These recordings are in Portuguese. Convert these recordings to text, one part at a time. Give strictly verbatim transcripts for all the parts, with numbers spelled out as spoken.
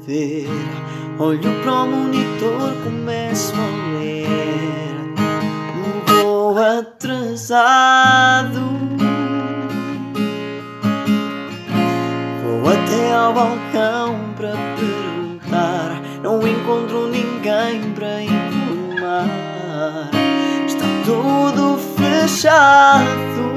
ver. Olho para o monitor, começo a ler. Vou atrasado. Vou até ao balcão para perguntar. Não encontro ninguém para informar. Está tudo fechado.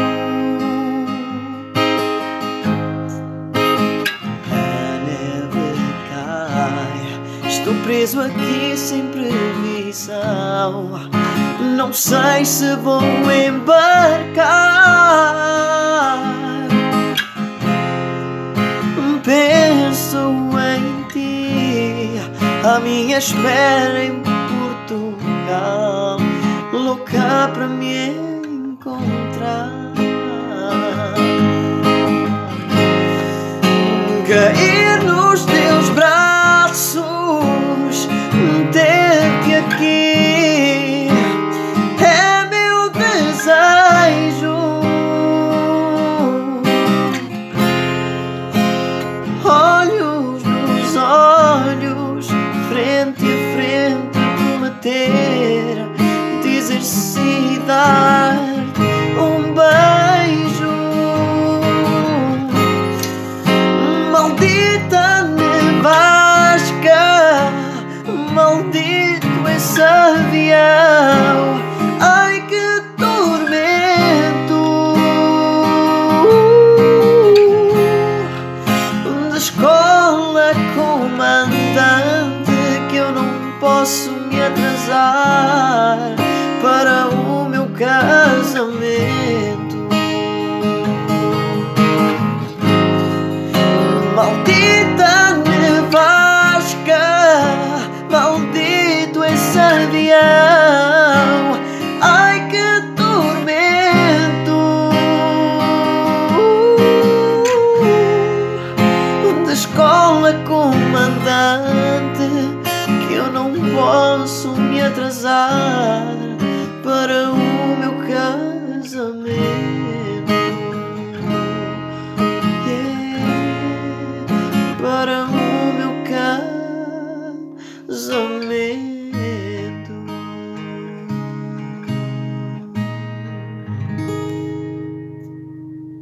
Estou preso aqui sem previsão. Não sei se vou embarcar. Penso em ti, à minha espera em Portugal, louca para me encontrar. Cair nos teus braços, ter-te aqui é meu desejo. Olhos nos olhos, frente a frente, prometer, dizer-se, dar-te um beijo. Maldita nevasca, maldito esse avião. Ai, que tormento! Da escola comandante, que eu não posso me atrasar para o meu casamento. Maldita nevasca, maldito esse avião. Ai, que tormento! Da escola comandante, que eu não posso me atrasar para o meu casamento.